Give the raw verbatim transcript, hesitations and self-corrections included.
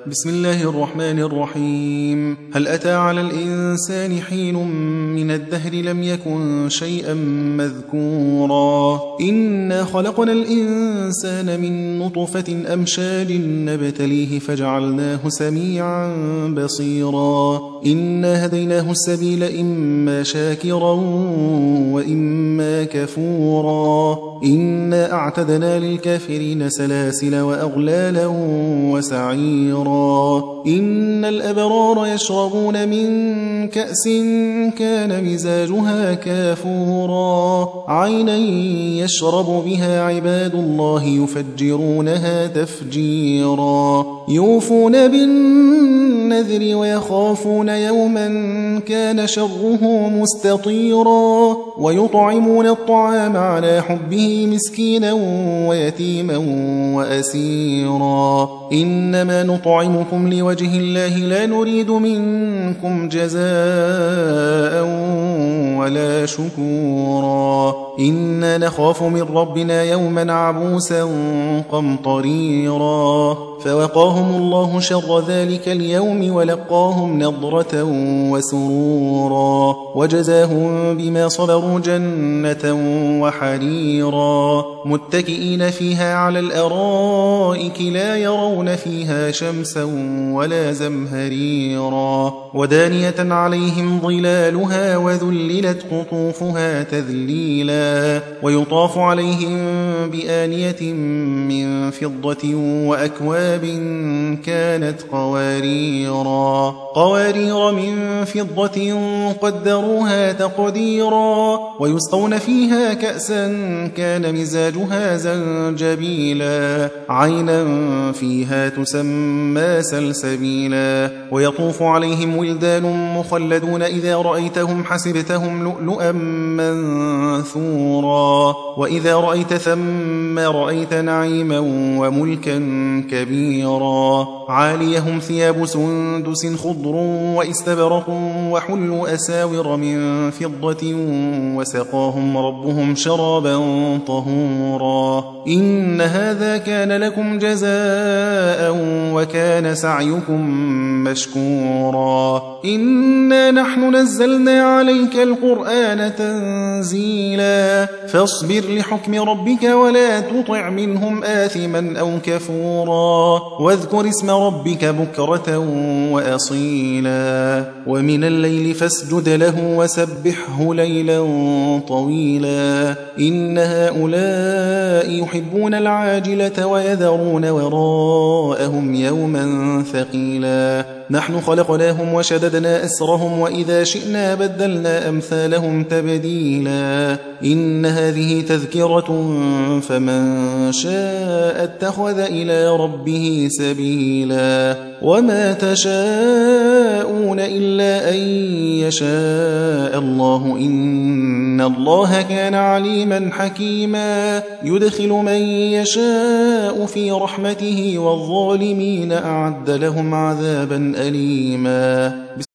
بسم الله الرحمن الرحيم. هل أتى على الإنسان حين من الدهر لم يكن شيئا مذكورا إنا خلقنا الإنسان من نطفة أمشاج نبتليه فجعلناه سميعا بصيرا إنا هديناه السبيل إما شاكرا وإما كفورا إنا أعتدنا للكافرين سلاسل وأغلالا وسعيرا إن الأبرار يشربون من كأس كان مزاجها كافورا عينا يشرب بها عباد الله يفجرونها تفجيرا يوفون بالنذر ويخافون يوما كان شره مستطيرا ويطعمون الطعام على حبه مسكينا ويتيما وأسيرا إنما نطعمكم لوجه الله لا نريد منكم جزاء ولا شكورا إنا نخاف من ربنا يوما عبوسا قمطريرا فوقاهم الله شر ذلك اليوم ولقاهم نضرة وسرورا وجزاهم بما صبروا جنة وحريرا متكئين فيها على الأرائك لا يرون فيها شمسا ولا زمهريرا ودانية عليهم ظلالها وذللت قطوفها تذليلا ويطاف عليهم بآنية من فضة وأكواب كانت قواريرا قوارير من فضة قدروها تقديرا ويسقون فيها كأسا كان مزاجها زنجبيلا عينا فيها تسمى سلسبيلا ويطوف عليهم ولدان مخلدون إذا رأيتهم حسبتهم لؤلؤا منثورا وإذا رأيت ثم رأيت نعيما وملكا كبيرا عاليهم ثياب سندس خضر واستبرق وحلوا أساور من فضة وسقاهم ربهم شرابا طهورا إن هذا كان لكم جزاء وكان سعيكم مشكورا إنا نحن نزلنا عليك القرآن تنزيلا فاصبر لحكم ربك ولا تطع منهم آثما أو كفورا واذكر اسم ربك بكرة وأصيلا ومن الليل فاسجد له وسبحه ليلا طويلا إن هؤلاء يحبون العاجلة ويذرون وراءهم يوما ثقيلا نحن خلقناهم وشددنا أسرهم وإذا شئنا بدلنا أمثالهم تبديلا إن هذه تذكرة فمن شاء اتخذ إلى ربه سبيلا وما تشاءون إلا أن يشاء الله إن الله كان عليما حكيما يدخل من يشاء في رحمته والظالمين أعد لهم عذابا أليما.